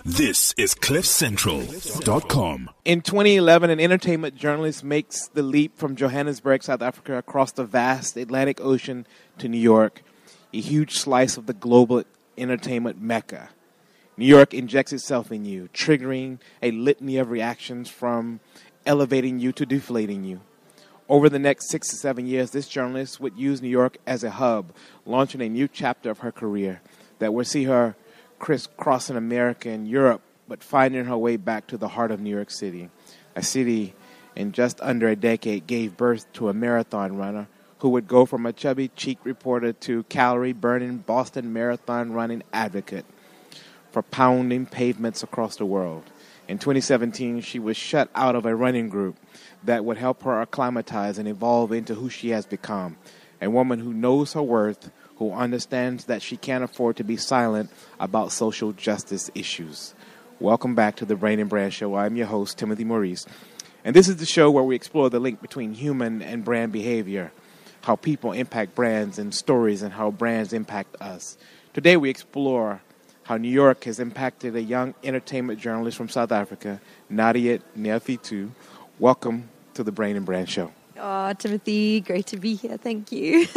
This is CliffCentral.com. In 2011, an entertainment journalist makes the leap from Johannesburg, South Africa, across the vast Atlantic Ocean to New York, a huge slice of the global entertainment mecca. New York injects itself in you, triggering a litany of reactions from elevating you to deflating you. Over the next 6 to 7 years, this journalist would use New York as a hub, launching a new chapter of her career that would see her crisscrossing America and Europe, but finding her way back to the heart of New York City. A city in just under a decade gave birth to a marathon runner who would go from a chubby cheek reporter to calorie-burning Boston marathon running advocate for pounding pavements across the world. In 2017, she was shut out of a running group that would help her acclimatize and evolve into who she has become, a woman who knows her worth, who understands that she can't afford to be silent about social justice issues. Welcome back to the Brain and Brand Show. I'm your host, Timothy Maurice, and this is the show where we explore the link between human and brand behavior, how people impact brands and stories, and how brands impact us. Today we explore how New York has impacted a young entertainment journalist from South Africa, Nadia Neafitu. Welcome to the Brain and Brand Show. Oh, Timothy, great to be here. Thank you.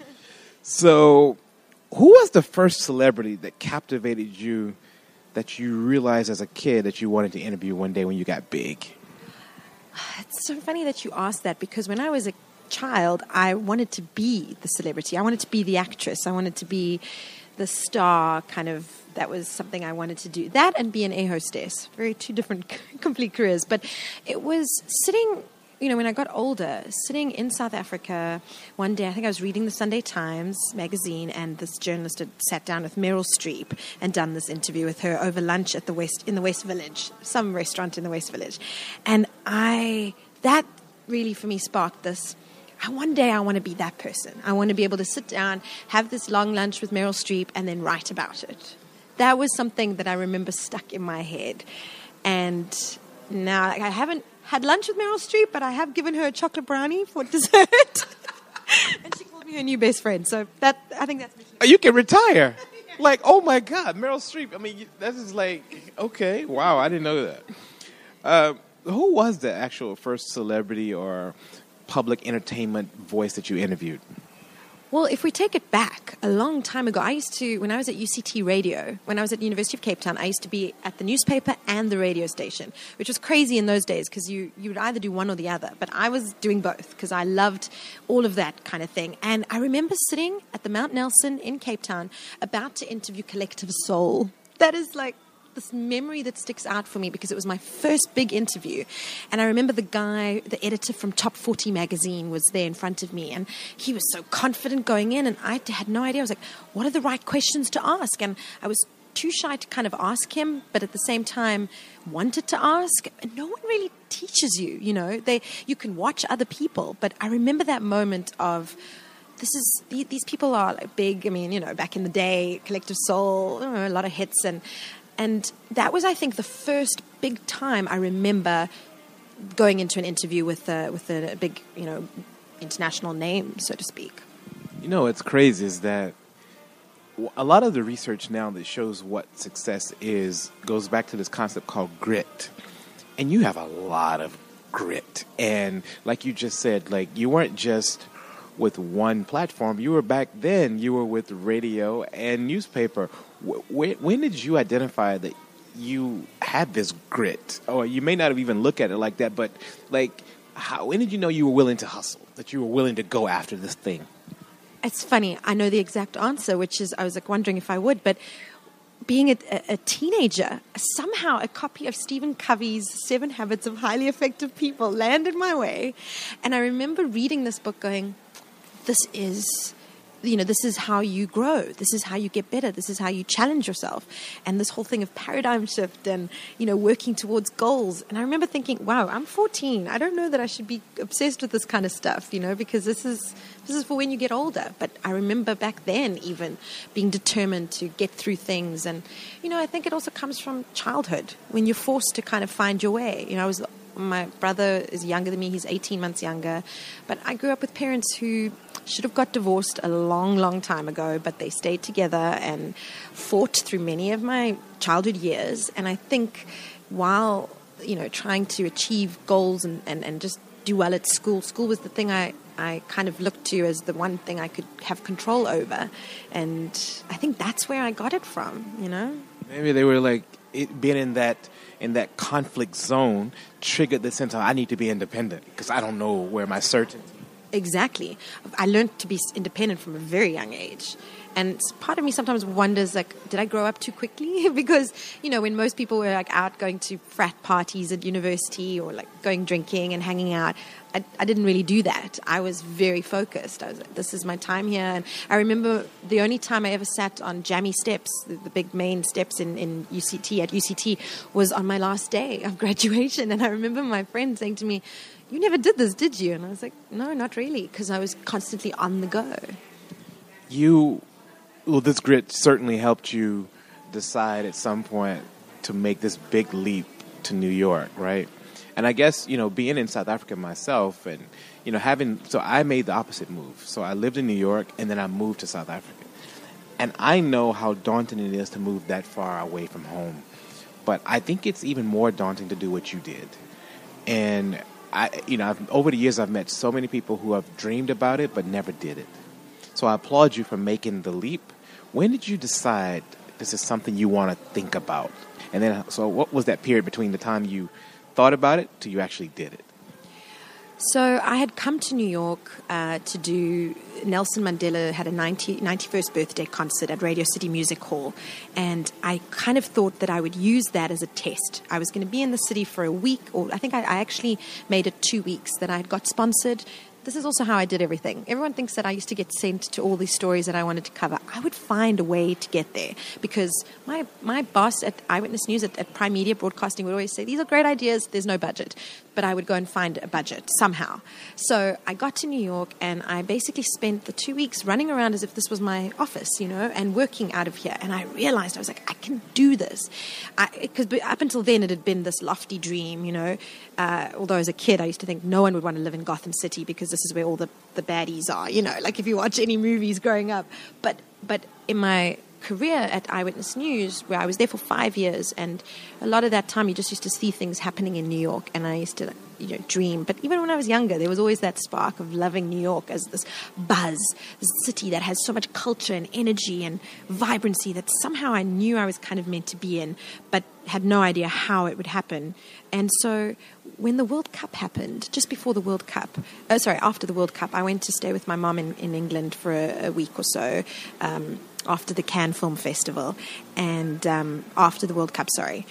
So, who was the first celebrity that captivated you that you realized as a kid that you wanted to interview one day when you got big? It's so funny that you asked that, because when I was a child, I wanted to be the celebrity. I wanted to be the actress. I wanted to be the star, kind of. That was something I wanted to do. That and be an air hostess. Very two different complete careers. But it was sitting, when I got older, sitting in South Africa one day, I think I was reading the Sunday Times magazine, and this journalist had sat down with Meryl Streep and done this interview with her over lunch at in the West Village, some restaurant in the West Village. And that really for me sparked this. One day I want to be that person. I want to be able to sit down, have this long lunch with Meryl Streep, and then write about it. That was something that I remember stuck in my head. And now I haven't had lunch with Meryl Streep, but I have given her a chocolate brownie for dessert. And she called me her new best friend. So I think that's... You can retire. Like, oh my God, Meryl Streep. I mean, that is like, okay, wow, I didn't know that. Who was the actual first celebrity or public entertainment voice that you interviewed? Well, if we take it back a long time ago, when I was at UCT Radio, when I was at the University of Cape Town, I used to be at the newspaper and the radio station, which was crazy in those days because you would either do one or the other. But I was doing both because I loved all of that kind of thing. And I remember sitting at the Mount Nelson in Cape Town about to interview Collective Soul. That is like this memory that sticks out for me because it was my first big interview. And I remember the editor from Top 40 magazine was there in front of me, and he was so confident going in, and I had no idea. I was like, what are the right questions to ask? And I was too shy to kind of ask him, but at the same time wanted to ask. And no one really teaches you, you can watch other people. But I remember that moment of, these people are like big. I mean, back in the day, Collective Soul, a lot of hits, and that was, I think, the first big time I remember going into an interview with a big, international name, so to speak. What's crazy is that a lot of the research now that shows what success is goes back to this concept called grit. And you have a lot of grit. And like you just said, like you weren't just with one platform. You were with radio and newspaper. When did you identify that you had this grit? Or you may not have even looked at it like that, but like, when did you know you were willing to hustle, that you were willing to go after this thing? It's funny. I know the exact answer, which is I was like wondering if I would, but being a teenager, somehow a copy of Stephen Covey's 7 Habits of Highly Effective People landed my way. And I remember reading this book going, this is how you grow. This is how you get better. This is how you challenge yourself. And this whole thing of paradigm shift and, working towards goals. And I remember thinking, wow, I'm 14. I don't know that I should be obsessed with this kind of stuff, because this is for when you get older. But I remember back then even being determined to get through things. And, I think it also comes from childhood when you're forced to kind of find your way. My brother is younger than me. He's 18 months younger. But I grew up with parents who should have got divorced a long, long time ago, but they stayed together and fought through many of my childhood years. And I think while, trying to achieve goals and just do well at school was the thing I kind of looked to as the one thing I could have control over. And I think that's where I got it from, Maybe they were like, being in that conflict zone triggered the sense of, I need to be independent because I don't know where my certainty. Exactly. I learned to be independent from a very young age. And part of me sometimes wonders, did I grow up too quickly? Because, when most people were out going to frat parties at university or going drinking and hanging out, I didn't really do that. I was very focused. I was like, this is my time here. And I remember the only time I ever sat on jammy steps, the big main steps in UCT, at UCT, was on my last day of graduation. And I remember my friend saying to me, you never did this, did you? And I was like, no, not really, because I was constantly on the go. This grit certainly helped you decide at some point to make this big leap to New York, right? And I guess, being in South Africa myself and, so I made the opposite move. So I lived in New York and then I moved to South Africa. And I know how daunting it is to move that far away from home. But I think it's even more daunting to do what you did. And over the years, I've met so many people who have dreamed about it but never did it. So I applaud you for making the leap. When did you decide this is something you want to think about? And then, so what was that period between the time you thought about it to you actually did it? So I had come to New York to do, Nelson Mandela had a 91st birthday concert at Radio City Music Hall. And I kind of thought that I would use that as a test. I was going to be in the city for a week, or I think I actually made it 2 weeks, that I had got sponsored. This is also how I did everything. Everyone thinks that I used to get sent to all these stories that I wanted to cover. I would find a way to get there because my boss at Eyewitness News at Prime Media Broadcasting would always say, these are great ideas, there's no budget. But I would go and find a budget somehow. So I got to New York and I basically spent the 2 weeks running around as if this was my office, and working out of here. And I realized, I was like, I can do this. Because up until then it had been this lofty dream, although as a kid I used to think no one would want to live in Gotham City because this is where all the baddies are, like if you watch any movies growing up. But in my career at Eyewitness News, where I was there for 5 years, and a lot of that time you just used to see things happening in New York, and I used to dream. But even when I was younger, there was always that spark of loving New York as this buzz, this city that has so much culture and energy and vibrancy that somehow I knew I was kind of meant to be in, but had no idea how it would happen. And so when the World Cup happened, just before the World Cup, after the World Cup, I went to stay with my mom in England for a week or so, after the Cannes Film Festival, and after the World Cup,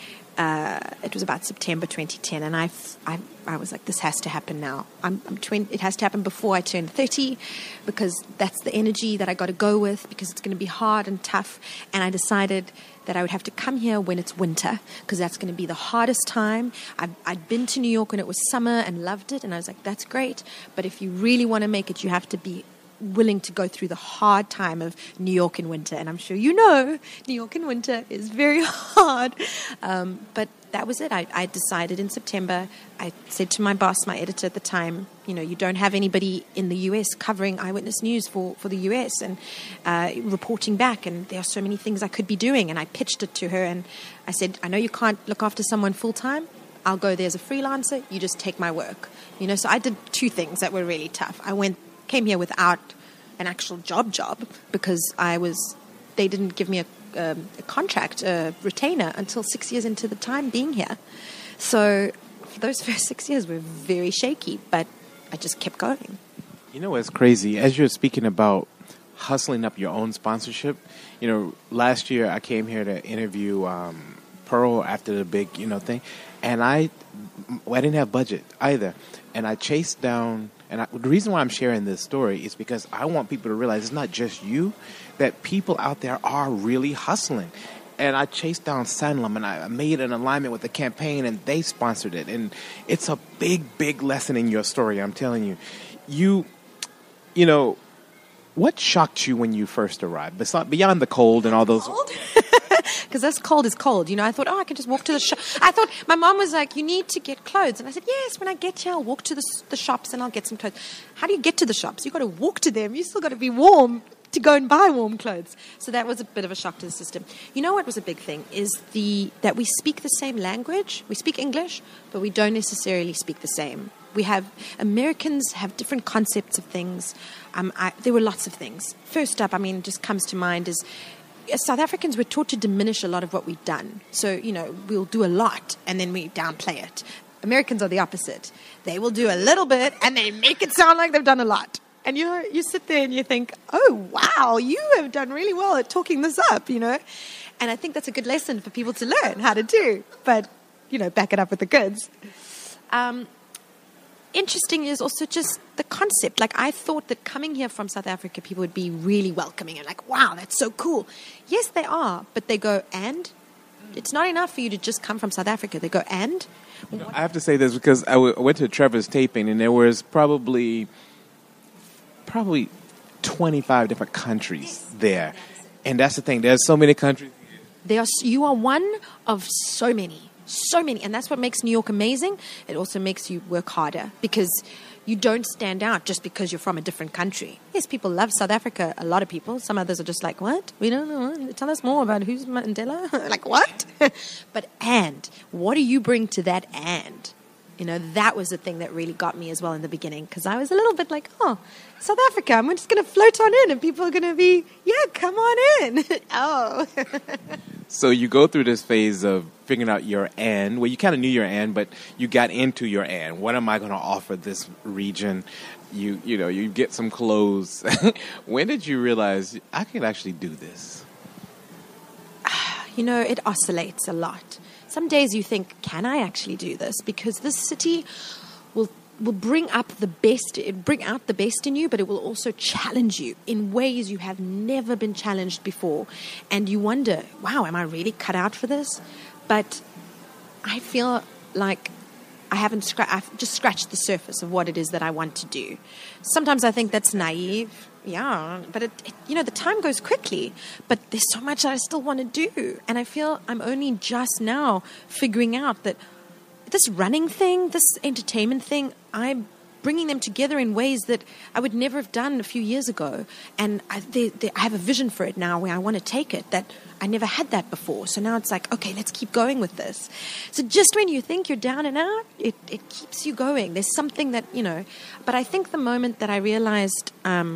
it was about September 2010, and I was like, this has to happen now. It has to happen before I turn 30, because that's the energy that I got to go with, because it's going to be hard and tough. And I decided that I would have to come here when it's winter, because that's going to be the hardest time. I'd been to New York when it was summer and loved it, and I was like, that's great. But if you really want to make it, you have to be willing to go through the hard time of New York in winter. And I'm sure New York in winter is very hard. But that was it. I decided in September, I said to my boss, my editor at the time, you don't have anybody in the US covering Eyewitness News for the US and reporting back. And there are so many things I could be doing. And I pitched it to her and I said, I know you can't look after someone full time. I'll go there as a freelancer. You just take my work. So I did two things that were really tough. Came here without an actual job because they didn't give me a contract, a retainer, until 6 years into the time being here. So those first 6 years were very shaky, but I just kept going. What's crazy, as you're speaking about hustling up your own sponsorship, last year I came here to interview Pearl after the big, thing, and I didn't have budget either, and I chased down. And the reason why I'm sharing this story is because I want people to realize it's not just you, that people out there are really hustling. And I chased down Sanlam, and I made an alignment with the campaign, and they sponsored it. And it's a big, big lesson in your story, I'm telling you. What shocked you when you first arrived? Beyond the cold and all those... Because because this cold is cold. I thought, I can just walk to the shop. I thought, my mom was like, you need to get clothes. And I said, yes, when I get here, I'll walk to the shops and I'll get some clothes. How do you get to the shops? You've got to walk to them. You still got to be warm to go and buy warm clothes. So that was a bit of a shock to the system. What was a big thing is that we speak the same language. We speak English, but we don't necessarily speak the same. Americans have different concepts of things. There were lots of things. First up, just comes to mind is South Africans were taught to diminish a lot of what we've done. So, we'll do a lot and then we downplay it. Americans are the opposite. They will do a little bit and they make it sound like they've done a lot. And you sit there and you think, oh, wow, you have done really well at talking this up, And I think that's a good lesson for people to learn how to do. But, back it up with the goods. Interesting is also just the concept. Like, I thought that coming here from South Africa, people would be really welcoming and like, wow, that's so cool. Yes, they are. But they go, and? It's not enough for you to just come from South Africa. They go, and? I have to say this because I went to Trevor's taping and there was probably 25 different countries there. And that's the thing. There's so many countries. You are one of so many. And that's what makes New York amazing. It also makes you work harder because you don't stand out just because you're from a different country. Yes, people love South Africa. A lot of people. Some others are just like, what? We don't know. Tell us more about who's Mandela. Like, what? But what do you bring to that and? That was the thing that really got me as well in the beginning because I was a little bit like, oh, South Africa, I'm just going to float on in and people are going to be, yeah, come on in. Oh. So you go through this phase of figuring out your and. Well, you kind of knew your and, but you got into your and. What am I going to offer this region? You get some clothes. When did you realize I can actually do this? It oscillates a lot. Some days you think, can I actually do this? Because this city will bring out the best in you, but it will also challenge you in ways you have never been challenged before. And you wonder, wow, am I really cut out for this? But I feel like I've just scratched the surface of what it is that I want to do. Sometimes I think that's naive. Yeah, but the time goes quickly, but there's so much I still want to do. And I feel I'm only just now figuring out that this running thing, this entertainment thing, I'm bringing them together in ways that I would never have done a few years ago. And I have a vision for it now where I want to take it that I never had that before. So now it's like, okay, let's keep going with this. So just when you think you're down and out, it keeps you going. There's something that, but I think the moment that I realized,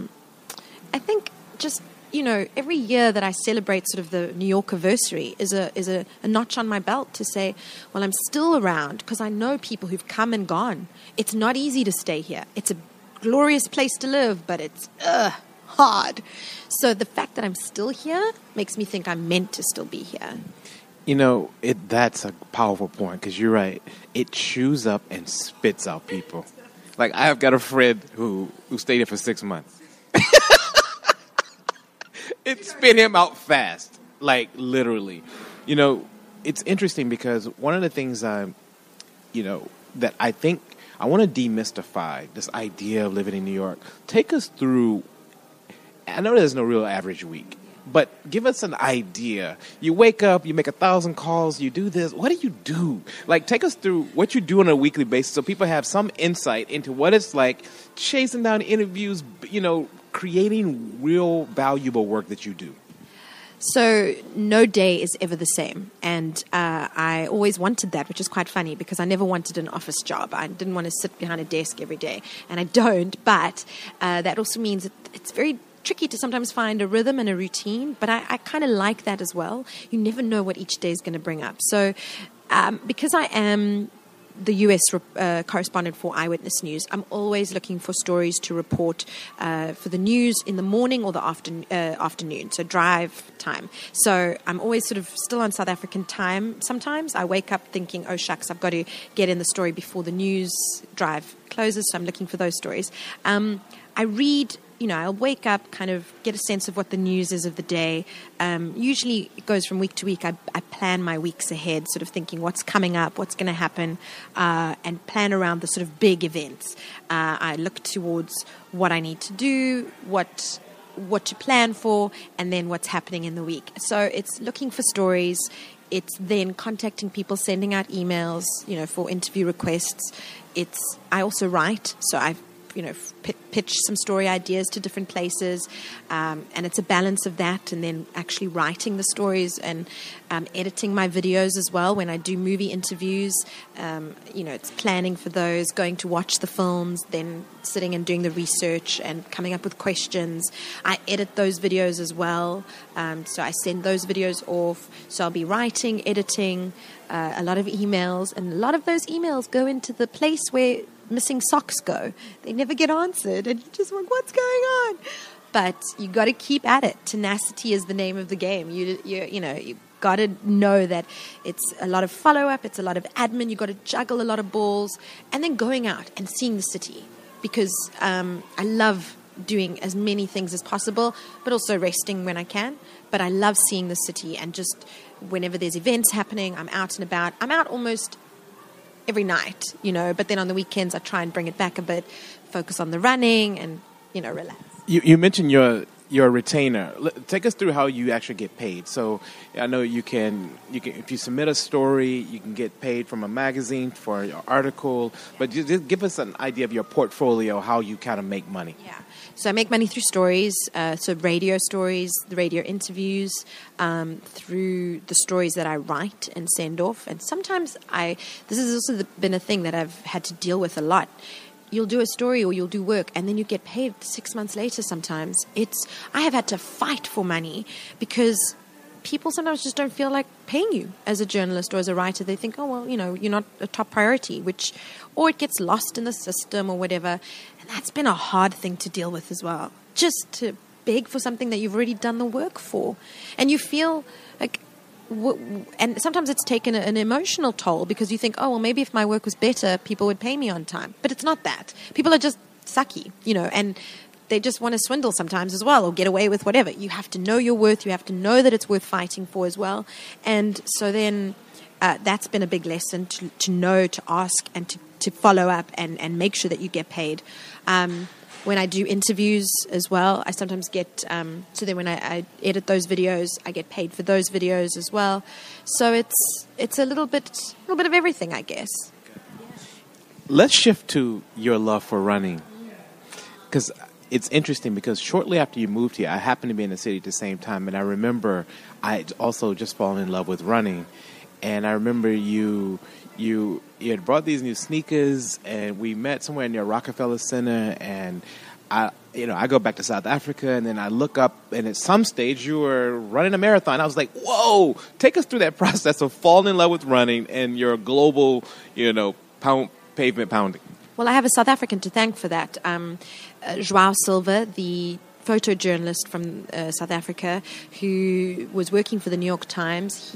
every year that I celebrate sort of the New York anniversary is a notch on my belt to say, well, I'm still around because I know people who've come and gone. It's not easy to stay here. It's a glorious place to live, but it's hard. So the fact that I'm still here makes me think I'm meant to still be here. That's a powerful point because you're right. It chews up and spits out people. Like, I have got a friend who stayed here for 6 months. It spit him out fast, like literally. It's interesting because one of the things that I think I want to demystify this idea of living in New York. Take us through. I know there's no real average week, but give us an idea. You wake up, you make 1,000 calls, you do this. What do you do? Like, take us through what you do on a weekly basis so people have some insight into what it's like chasing down interviews, creating real valuable work that you do. So no day is ever the same. And I always wanted that, which is quite funny because I never wanted an office job. I didn't want to sit behind a desk every day. And I don't. But that also means it's very tricky to sometimes find a rhythm and a routine. But I kind of like that as well. You never know what each day is going to bring up. So because I am the US correspondent for Eyewitness News, I'm always looking for stories to report for the news in the morning or the afternoon, so drive time. So I'm always sort of still on South African time. Sometimes I wake up thinking, oh shucks, I've got to get in the story before the news drive closes, so I'm looking for those stories. I read, I'll wake up, kind of get a sense of what the news is of the day. Usually it goes from week to week. I plan my weeks ahead, sort of thinking what's coming up, what's going to happen, and plan around the sort of big events. I look towards what I need to do, what what to plan for, and then what's happening in the week. So it's looking for stories. It's then contacting people, sending out emails, for interview requests. I also write, so I've pitch some story ideas to different places, and it's a balance of that, and then actually writing the stories and editing my videos as well. When I do movie interviews, it's planning for those, going to watch the films, then sitting and doing the research and coming up with questions. I edit those videos as well, so I send those videos off. So I'll be writing, editing, a lot of emails, and a lot of those emails go into the place where missing socks go. They never get answered, and you just want, what's going on? But you got to keep at it. Tenacity is the name of the game. You got to know that it's a lot of follow-up, it's a lot of admin, you got to juggle a lot of balls, and then going out and seeing the city, because I love doing as many things as possible, but also resting when I can. But I love seeing the city, and just whenever there's events happening, I'm out and about. I'm out almost every night, but then on the weekends I try and bring it back a bit, focus on the running and, relax. You mentioned your retainer. Take us through how you actually get paid. So I know you can if you submit a story, you can get paid from a magazine for your article, but just give us an idea of your portfolio, how you kind of make money. Yeah. So I make money through stories, so radio stories, the radio interviews, through the stories that I write and send off. And sometimes this has also been a thing that I've had to deal with a lot. You'll do a story or you'll do work, and then you get paid 6 months later sometimes. I have had to fight for money because people sometimes just don't feel like paying you as a journalist or as a writer. They think, oh, well, you're not a top priority, or it gets lost in the system or whatever. And that's been a hard thing to deal with as well. Just to beg for something that you've already done the work for. And you feel like, and sometimes it's taken an emotional toll, because you think, oh, well, maybe if my work was better, people would pay me on time. But it's not that. People are just sucky, and they just want to swindle sometimes as well, or get away with whatever. You have to know your worth. You have to know that it's worth fighting for as well. And so then that's been a big lesson, to know, to ask, and to follow up and make sure that you get paid. When I do interviews as well, I sometimes get, so then when I edit those videos, I get paid for those videos as well. So it's a little bit of everything, I guess. Let's shift to your love for running, because it's interesting, because shortly after you moved here, I happened to be in the city at the same time, and I remember I had also just fallen in love with running, and I remember you had brought these new sneakers, and we met somewhere near Rockefeller Center, and I go back to South Africa, and then I look up, and at some stage you were running a marathon. I was like, whoa, take us through that process of falling in love with running and your global, pavement pounding. Well, I have a South African to thank for that. João Silva, the photojournalist from South Africa, who was working for the New York Times,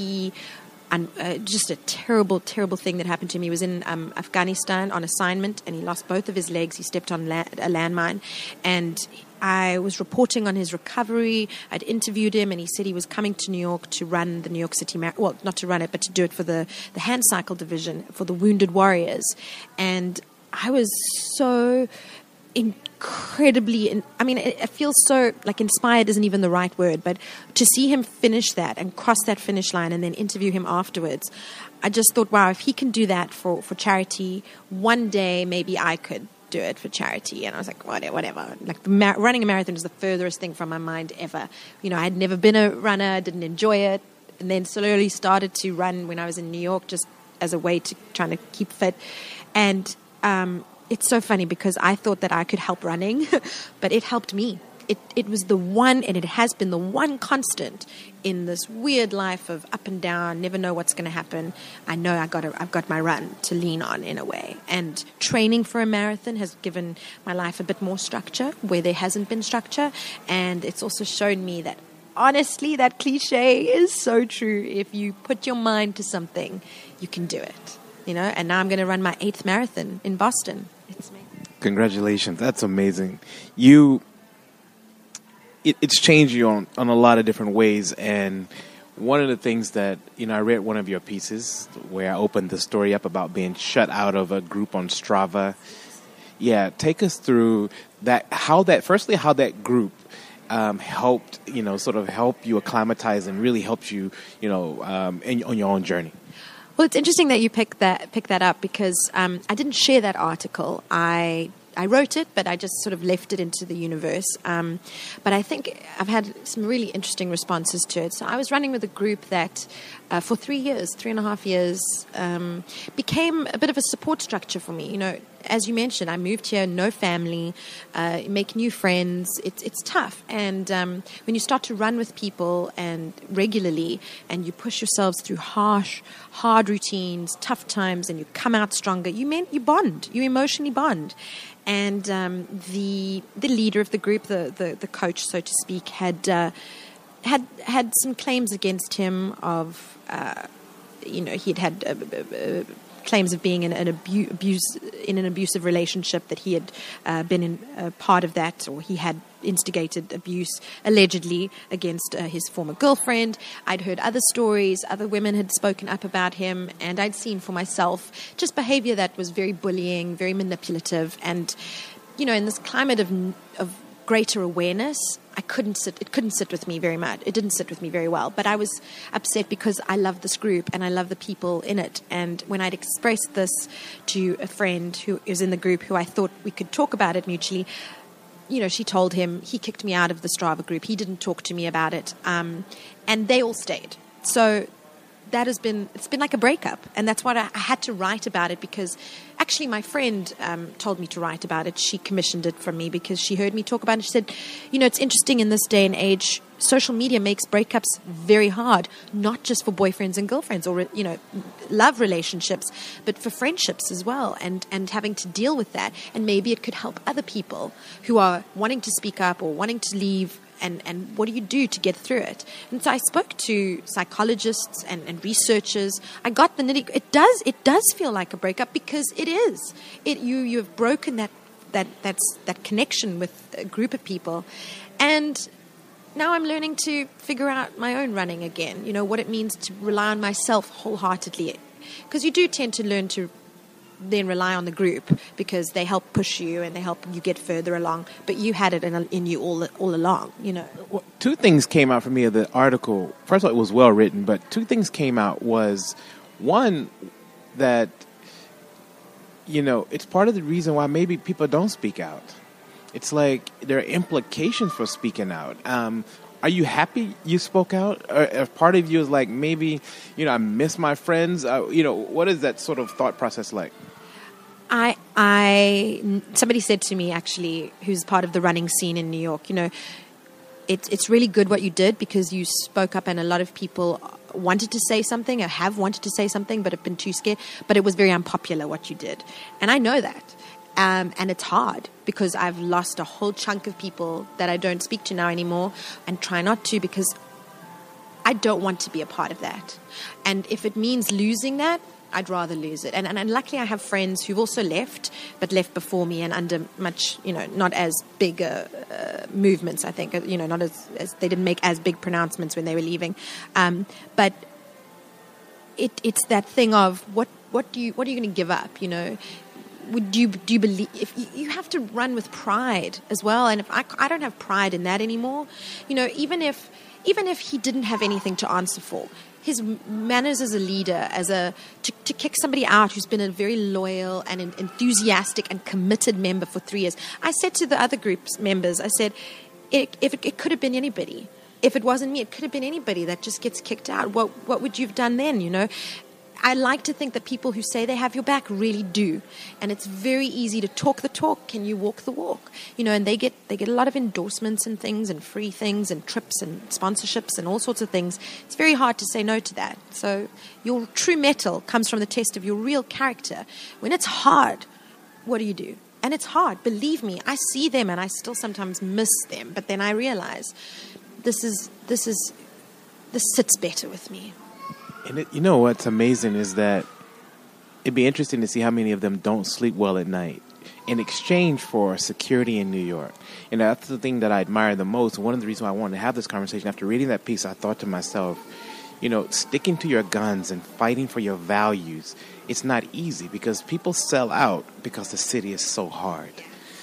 just a terrible, terrible thing that happened to him. He was in Afghanistan on assignment, and he lost both of his legs. He stepped on a landmine, and I was reporting on his recovery. I'd interviewed him, and he said he was coming to New York to run the New York City Marathon. Well, not to run it, but to do it for the hand cycle division for the Wounded Warriors. And I was so incredibly, it feels so, like, inspired isn't even the right word, but to see him finish that and cross that finish line and then interview him afterwards, I just thought, wow, if he can do that for charity, one day maybe I could do it for charity. And I was like, whatever. Like, running a marathon is the furthest thing from my mind ever. I had never been a runner, didn't enjoy it, and then slowly started to run when I was in New York, just as a way to trying to keep fit. And it's so funny, because I thought that I could help running, but it helped me. It was the one, and it has been the one constant in this weird life of up and down, never know what's going to happen. I know I've got my run to lean on in a way. And training for a marathon has given my life a bit more structure where there hasn't been structure. And it's also shown me that, honestly, that cliche is so true. If you put your mind to something, you can do it. And now I'm going to run my 8th marathon in Boston. It's amazing. Congratulations. That's amazing. It's changed you on a lot of different ways. And one of the things that, I read one of your pieces where I opened the story up about being shut out of a group on Strava. Yeah, take us through that, how that group helped, sort of help you acclimatize and really helped you, on your own journey? Well, it's interesting that you pick that up because I didn't share that article. I wrote it, but I just sort of left it into the universe. But I think I've had some really interesting responses to it. So I was running with a group that for 3.5 years, became a bit of a support structure for me. As you mentioned, I moved here, no family, make new friends. It's tough. And when you start to run with people and regularly, and you push yourselves through hard routines, tough times, and you come out stronger, you bond. You emotionally bond. And the leader of the group, the coach, so to speak, had some claims against him of, he'd had claims of being in an abusive relationship, that he had been in part of that, or he had instigated abuse allegedly against his former girlfriend. I'd heard other stories, other women had spoken up about him, and I'd seen for myself just behavior that was very bullying, very manipulative. And in this climate of greater awareness, it couldn't sit with me very much. It didn't sit with me very well. But I was upset because I love this group and I love the people in it. And when I'd expressed this to a friend who is in the group, who I thought we could talk about it mutually, she told him, he kicked me out of the Strava group. He didn't talk to me about it. And they all stayed. So it's been like a breakup. And that's why I had to write about it, because actually my friend told me to write about it. She commissioned it from me because she heard me talk about it. She said, it's interesting in this day and age, social media makes breakups very hard, not just for boyfriends and girlfriends or, love relationships, but for friendships as well, and having to deal with that. And maybe it could help other people who are wanting to speak up or wanting to leave. And what do you do to get through it? And so I spoke to psychologists and researchers. I got the nitty. It does feel like a breakup, because it is. You have broken that connection with a group of people, and now I'm learning to figure out my own running again. What it means to rely on myself wholeheartedly, because you do tend to learn to then rely on the group, because they help push you and they help you get further along. But you had it in you all along, Well, two things came out for me of the article. First of all, it was well written, but two things came out. Was one, that it's part of the reason why maybe people don't speak out. It's like there are implications for speaking out. Are you happy you spoke out? Or if part of you is like, maybe, I miss my friends? What is that sort of thought process like? Somebody said to me, actually, who's part of the running scene in New York, it's really good what you did, because you spoke up, and a lot of people wanted to say something or have wanted to say something but have been too scared. But it was very unpopular what you did. And I know that. And it's hard, because I've lost a whole chunk of people that I don't speak to now anymore, and try not to, because I don't want to be a part of that. And if it means losing that, I'd rather lose it. And luckily I have friends who've also left, but left before me and under much, not as big movements, I think, not as they didn't make as big pronouncements when they were leaving. But it's that thing of what are you going to give up, do you believe, if you have to run with pride as well? And if I don't have pride in that anymore, even if he didn't have anything to answer for, his manners as a leader, to kick somebody out who's been a very loyal and enthusiastic and committed member for 3 years. I said to the other group's members, I said, it could have been anybody. If it wasn't me, it could have been anybody that just gets kicked out. What would you have done then, I like to think that people who say they have your back really do. And it's very easy to talk the talk. Can you walk the walk? And they get a lot of endorsements and things, and free things and trips and sponsorships and all sorts of things. It's very hard to say no to that. So your true mettle comes from the test of your real character. When it's hard, what do you do? And it's hard. Believe me, I see them and I still sometimes miss them. But then I realize this sits better with me. And what's amazing is that it'd be interesting to see how many of them don't sleep well at night in exchange for security in New York. And that's the thing that I admire the most. One of the reasons why I wanted to have this conversation, after reading that piece, I thought to myself, sticking to your guns and fighting for your values, it's not easy, because people sell out because the city is so hard.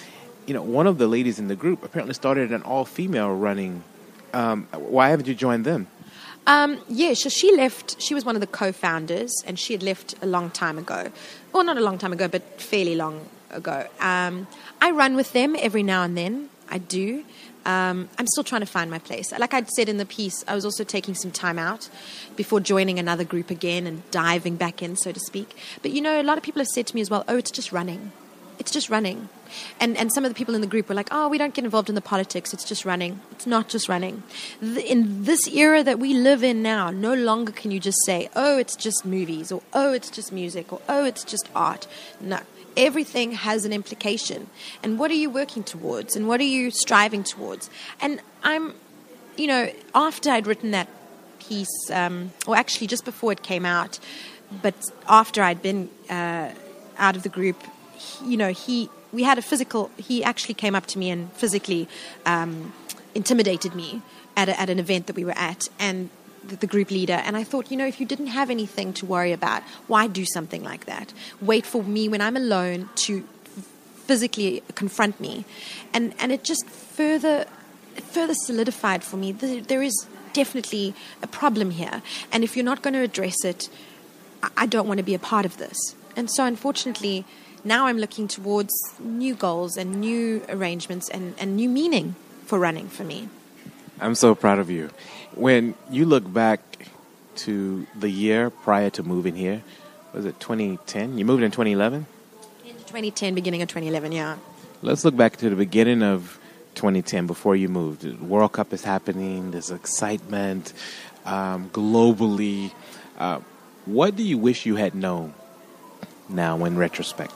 one of the ladies in the group apparently started an all-female running. Why haven't you joined them? Yeah, so she left. She was one of the co-founders, and she had left a long time ago. Well, not a long time ago, but fairly long ago. I run with them every now and then. I do. I'm still trying to find my place. Like I'd said in the piece, I was also taking some time out before joining another group again and diving back in, so to speak. But, a lot of people have said to me as well, oh, it's just running. It's just running. And some of the people in the group were like, oh, we don't get involved in the politics. It's just running. It's not just running. In this era that we live in now, no longer can you just say, oh, it's just movies, or oh, it's just music, or oh, it's just art. No. Everything has an implication. And what are you working towards? And what are you striving towards? And I'm, after I'd written that piece, or actually just before it came out, but after I'd been out of the group, we had he actually came up to me and physically intimidated me at an event that we were at, and the group leader. And I thought, if you didn't have anything to worry about, why do something like that? Wait for me when I'm alone to physically confront me. And it just further solidified for me that there is definitely a problem here. And if you're not going to address it, I don't want to be a part of this. And so unfortunately, now I'm looking towards new goals and new arrangements and new meaning for running for me. I'm so proud of you. When you look back to the year prior to moving here, was it 2010? You moved in 2011? In 2010, beginning of 2011, yeah. Let's look back to the beginning of 2010 before you moved. The World Cup is happening. There's excitement globally. What do you wish you had known now in retrospect?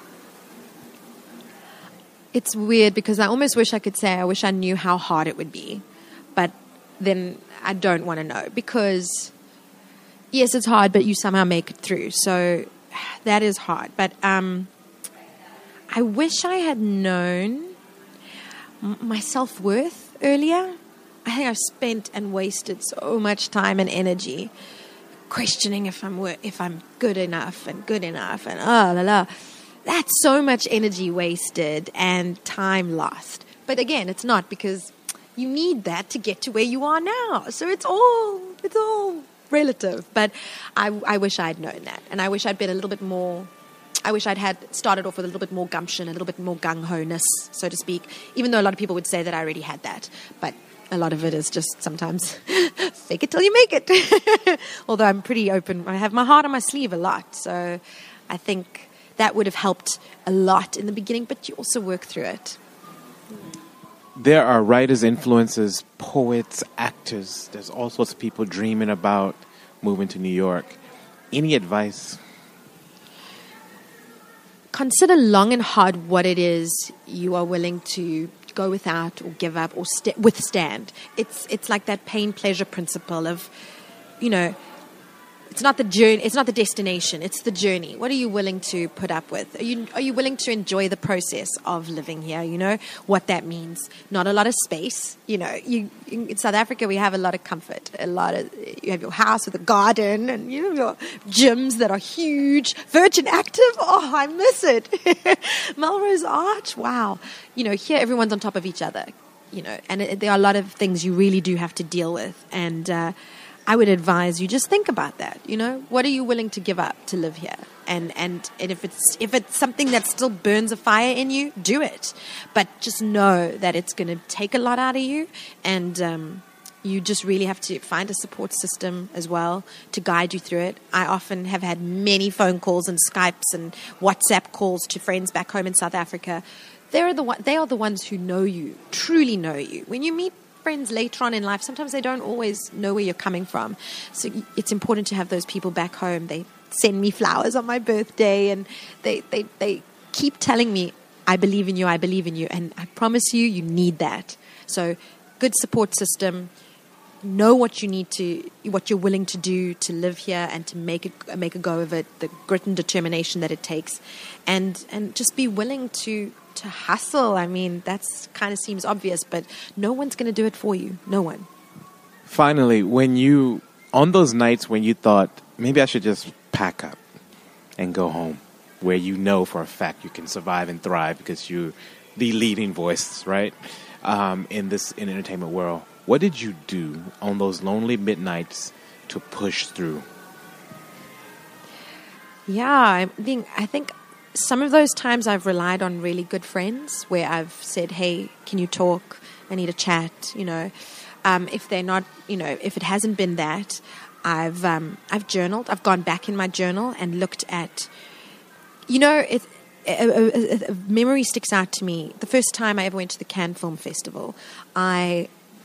It's weird because I almost wish I could say I wish I knew how hard it would be. But then I don't want to know because, yes, it's hard, but you somehow make it through. So that is hard. But I wish I had known my self-worth earlier. I think I've spent and wasted so much time and energy questioning if I'm good enough and that's so much energy wasted and time lost. But again, it's not, because you need that to get to where you are now. So it's all relative. But I wish I'd known that. And I wish I'd been a little bit more, I wish I'd had started off with a little bit more gumption, a little bit more gung-ho-ness, so to speak, even though a lot of people would say that I already had that. But a lot of it is just sometimes fake it till you make it. Although I'm pretty open. I have my heart on my sleeve a lot. So I think that would have helped a lot in the beginning, but you also work through it. There are writers, influencers, poets, actors. There's all sorts of people dreaming about moving to New York. Any advice? Consider long and hard what it is you are willing to go without or give up or withstand. It's like that pain-pleasure principle of, it's not the journey, it's not the destination, it's the journey. What are you willing to put up with? Are you willing to enjoy the process of living here? What that means. Not a lot of space. In South Africa we have a lot of comfort. You have your house with a garden and your gyms that are huge. Virgin Active, oh, I miss it. Melrose Arch, wow. Here everyone's on top of each other. And there are a lot of things you really do have to deal with. And I would advise you just think about that. What are you willing to give up to live here? And if it's something that still burns a fire in you, do it. But just know that it's going to take a lot out of you, and you just really have to find a support system as well to guide you through it. I often have had many phone calls and Skypes and WhatsApp calls to friends back home in South Africa. They are the ones who know you, truly know you. When you meet friends later on in life, sometimes they don't always know where you're coming from. So it's important to have those people back home. They send me flowers on my birthday, and they keep telling me, I believe in you, and I promise you, you need that. So good support system. Know what you're willing to do to live here and to make a go of it, the grit and determination that it takes, and just be willing to hustle. I mean, that's kind of seems obvious, but no one's going to do it for you. No one. Finally, on those nights when you thought, maybe I should just pack up and go home, where for a fact you can survive and thrive because you're the leading voice, right, in entertainment world. What did you do on those lonely midnights to push through? Yeah, I think some of those times I've relied on really good friends where I've said, hey, can you talk? I need a chat, If they're not, if it hasn't been that, I've journaled. I've gone back in my journal and looked at, a memory sticks out to me. The first time I ever went to the Cannes Film Festival, I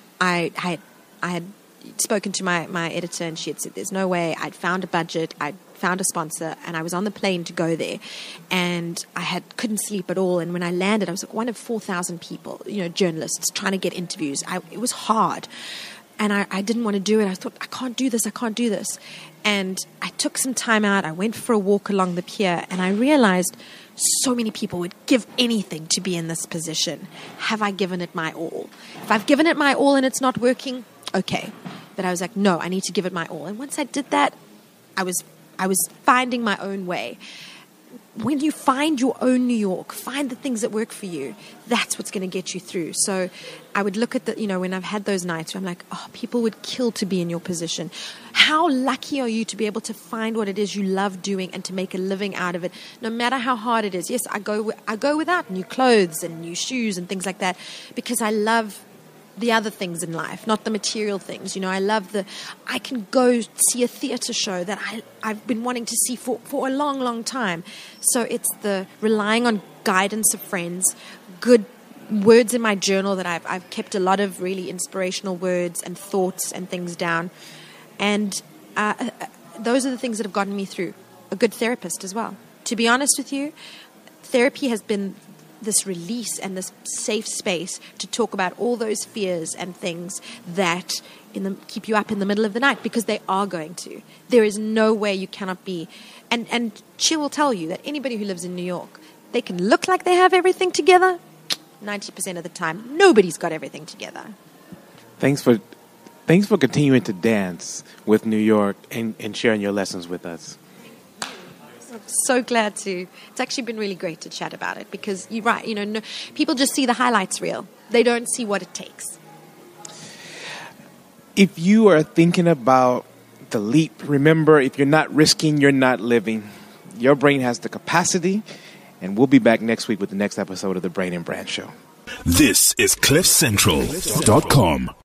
had spoken to my editor, and she had said there's no way. I'd found a budget, I'd found a sponsor, and I was on the plane to go there, and I couldn't sleep at all. And when I landed, I was like one of 4,000 people, journalists trying to get interviews. It was hard, and I didn't want to do it. I thought, I can't do this. And I took some time out. I went for a walk along the pier, and I realized so many people would give anything to be in this position. Have I given it my all? If I've given it my all and it's not working, okay. But I was like, no, I need to give it my all. And once I did that, I was finding my own way. When you find your own New York, find the things that work for you, that's what's going to get you through. So I would look at when I've had those nights where I'm like, oh, people would kill to be in your position. How lucky are you to be able to find what it is you love doing and to make a living out of it, no matter how hard it is? Yes, I go without new clothes and new shoes and things like that because I love the other things in life, not the material things. I can go see a theater show that I've been wanting to see for a long, long time. So it's the relying on guidance of friends, good words in my journal that I've kept a lot of really inspirational words and thoughts and things down. And those are the things that have gotten me through. A good therapist as well. To be honest with you, therapy has been this release and this safe space to talk about all those fears and things that keep you up in the middle of the night, because they are going to. There is no way you cannot be. And she will tell you that anybody who lives in New York, they can look like they have everything together. 90% of the time, nobody's got everything together. Thanks for continuing to dance with New York and sharing your lessons with us. I'm so glad to. It's actually been really great to chat about it, because you're right. No, people just see the highlights reel. They don't see what it takes. If you are thinking about the leap, remember, if you're not risking, you're not living. Your brain has the capacity, and we'll be back next week with the next episode of the Brain and Brand Show. This is CliffCentral.com.